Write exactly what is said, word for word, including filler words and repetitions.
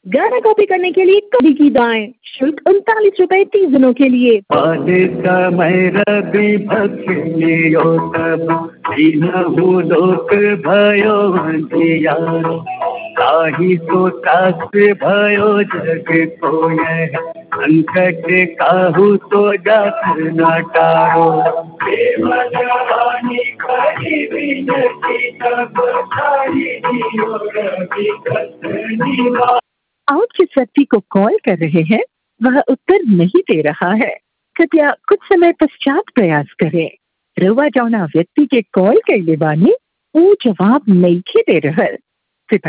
गाना कॉपी करने के लिए कभी की दाएं शुल्क उनतालीस रुपए तीस दिनों के लिए। काही तो सास भयो जग को यह संकट काहू तो जात न टारो। प्रेम जवानी खरी विनती तब सारी जियो रवि कतनी बा। आप जिस व्यक्ति को कॉल कर रहे हैं वह उत्तर नहीं दे रहा है, कृपया कुछ समय पश्चात प्रयास करें। रुआ जाना व्यक्ति के कॉल कैले बानी वो जवाब नहीं दे रहल।